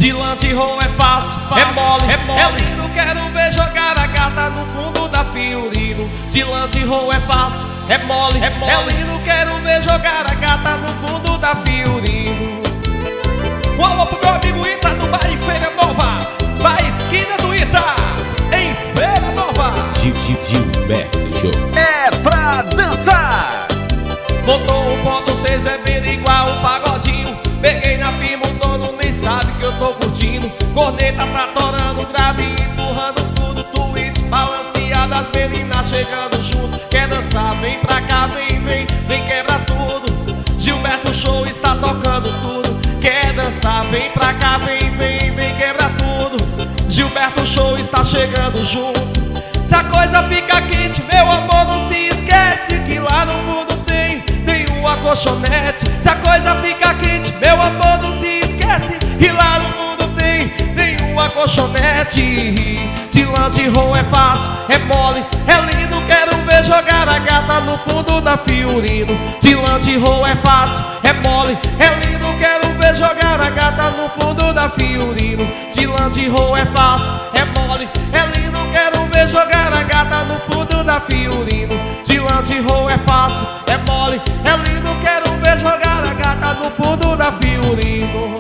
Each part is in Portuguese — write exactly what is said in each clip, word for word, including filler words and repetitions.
de lã de roll é fácil, é mole, é mole. É lindo, quero ver jogar a gata no fundo da Fiorino. De lã de roll é fácil, é mole, é mole. É lindo, quero ver jogar a gata no fundo da Fiorino. Um alô pro meu amigo Ita do Bar em Feira Nova, Bar esquina do Ita, em Feira Nova. Gil, Gil, Gilberto Show. É pra dançar. Botou um ponto seis, é bem igual um pagodinho. Peguei na firma, o dono nem sabe que eu tô curtindo. Corneta tá torando, grave, empurrando tudo. Twitch, balanceada, as meninas chegando junto. Quer dançar, vem pra cá, vem, vem, vem quebra tudo. Gilberto Show está tocando tudo. Quer dançar, vem pra cá, vem, vem, vem quebra tudo. Gilberto Show está chegando junto. Se a coisa fica quente, meu amor, não se esquece que lá no fundo tem, tem uma colchonete. Se a coisa fica quente, meu amor, não se esquece que lá no fundo tem, tem uma colchonete. De lã de roll é fácil, é mole, é lindo, quero ver jogar a gata no fundo da Fiorino. De lã de roll é fácil, é mole, é lindo, quero ver jogar a gata no fundo da Fiorino. De lã de roll é fácil, é mole, é lindo, quero ver jogar a gata no fundo da Fiorino. De lã de roll é fácil, é mole, é lindo, quero ver jogar a gata no fundo da Fiorino.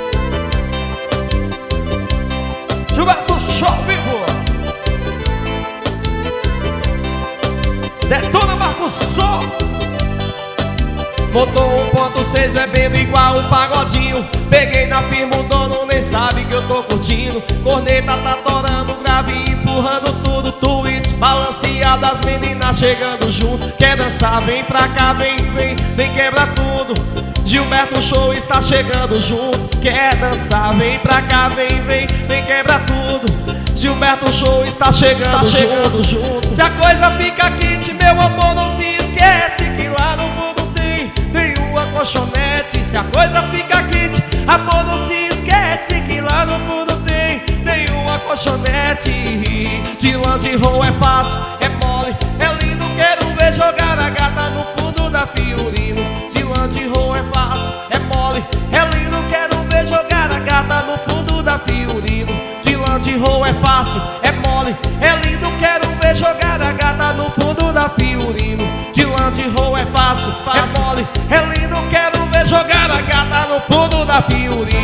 Gilberto Show vivo. Detona Marcos Som. Botou um ponto seis, bebendo igual um pagodinho. Peguei na firma, o dono nem sabe que eu tô curtindo. Corneta tá torando, grave, empurrando tudo. Twitch, balanceada, as meninas chegando junto. Quer dançar, vem pra cá, vem, vem, vem quebra tudo. Gilberto Show está chegando junto. Quer dançar, vem pra cá, vem, vem, vem quebra tudo. Gilberto Show está chegando, tá chegando junto. Se a coisa fica quente, meu amor, não se esquece que lá no fundo tem, tem uma colchonete. Se a coisa fica quente, amor, não se esquece que lá no fundo tem, tem uma colchonete. De lã de roll é fácil, é mole, é lindo, quero ver jogar a gata no fundo da Fiorino. De lã de roll é fácil, é mole, é lindo, quero ver jogar a gata no fundo da Fiorino. De lã de roll é fácil, é mole, é lindo, quero ver jogar a gata no fundo da Fiorino. De lã de roll é fácil, é mole, é lindo, quero ver jogar a gata no fundo da Fiorino.